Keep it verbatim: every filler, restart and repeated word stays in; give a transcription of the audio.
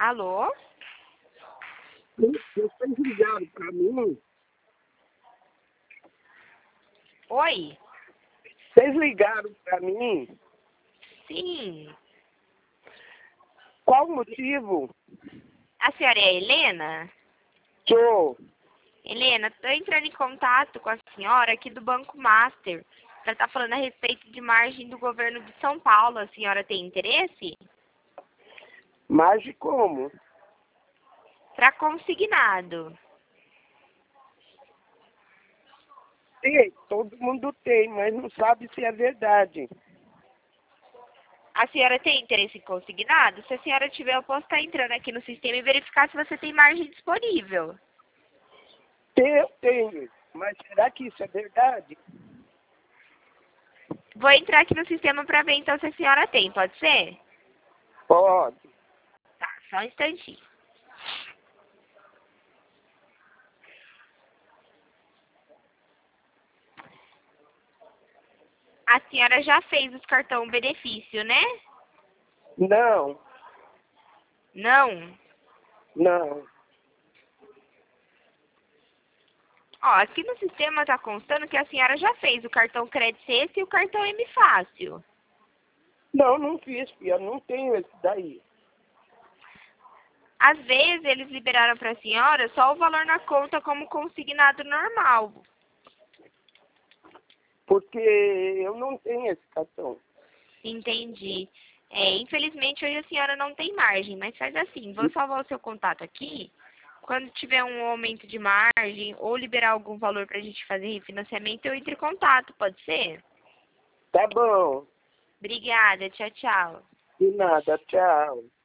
Alô? Vocês ligaram para mim? Oi? Vocês ligaram para mim? Sim. Qual o motivo? A senhora é a Helena? Sou. Helena, estou entrando em contato com a senhora aqui do Banco Master para estar falando a respeito de margem do governo de São Paulo. A senhora tem interesse? Mas como? Para consignado. Tem, todo mundo tem, mas não sabe se é verdade. A senhora tem interesse em consignado? Se a senhora tiver, eu posso estar entrando aqui no sistema e verificar se você tem margem disponível. Eu tenho, mas será que isso é verdade? Vou entrar aqui no sistema para ver então se a senhora tem, pode ser? Pode. Tá, só um instantinho. A senhora já fez os cartão benefício, né? Não, Não? não. Ó, aqui no sistema tá constando que a senhora já fez o cartão Crédito Esse e o cartão M Fácil. Não, não fiz, filha, não tenho esse daí. Às vezes eles liberaram para a senhora só o valor na conta como consignado normal. Porque eu não tenho esse cartão. Entendi. É, infelizmente hoje a senhora não tem margem, mas faz assim, vou salvar o seu contato aqui. Quando tiver um aumento de margem ou liberar algum valor para a gente fazer refinanciamento, eu entro em contato, pode ser? Tá bom. Obrigada, tchau, tchau. De nada, tchau.